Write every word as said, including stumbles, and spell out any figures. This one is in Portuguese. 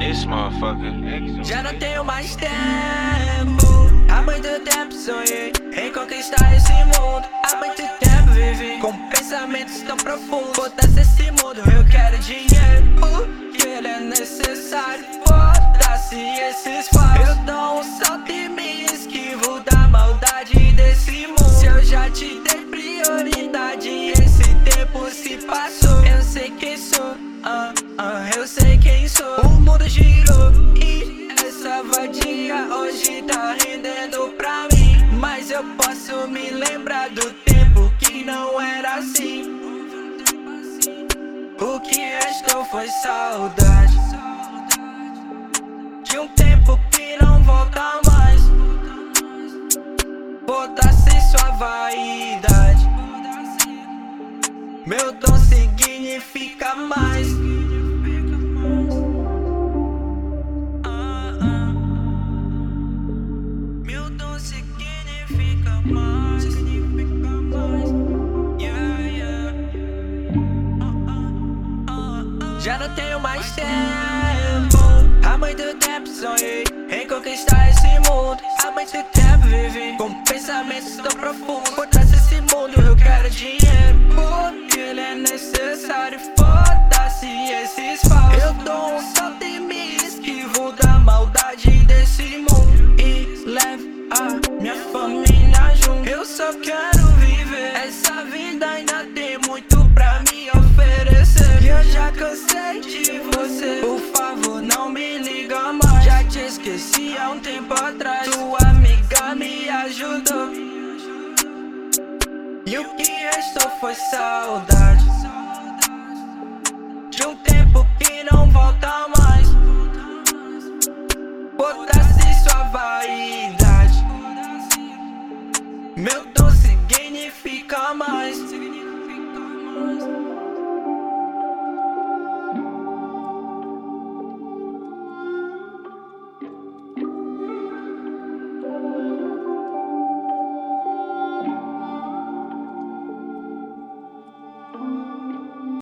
Esse motherfucker. Já não tenho mais tempo. Há muito tempo sonhei em conquistar esse mundo. Há muito tempo vivi com pensamentos tão profundos. Foda-se esse mundo, eu quero dinheiro, porque ele é necessário. Foda-se esses fatos. Eu dou um salto e me esquivo da maldade desse mundo. Se eu já te dei prioridade, esse tempo se passou. Eu sei quem sou, ah, ah, eu sei quem sou. O mundo girou e essa vadia hoje tá rendendo pra mim. Mas eu posso me lembrar do tempo que não era assim. O que restou foi saudade de um tempo que não volta mais. Foda-se sua vaidade, meu dom significa mais. Ah, ah. Meu dom significa mais. Significa mais. Yeah, yeah. Ah, ah, ah. Já não tenho mais tempo. Há muito tempo sonhei em conquistar esse mundo. Há muito tempo vivi com pensamentos tão profundos. Foda-se esse mundo, eu quero dinheiro, porque ele é necessário. Foda-se esses falsos. Eu dou um salto e me esquivo da maldade desse mundo e levo a minha família junto. Eu só quero viver essa vida, ainda tem muito pra me oferecer. E eu já cansei de você, por favor não me liga mais. Já te esqueci há um tempo atrás, tua amiga me ajudou. E o que restou foi saudade de um tempo que não volta mais.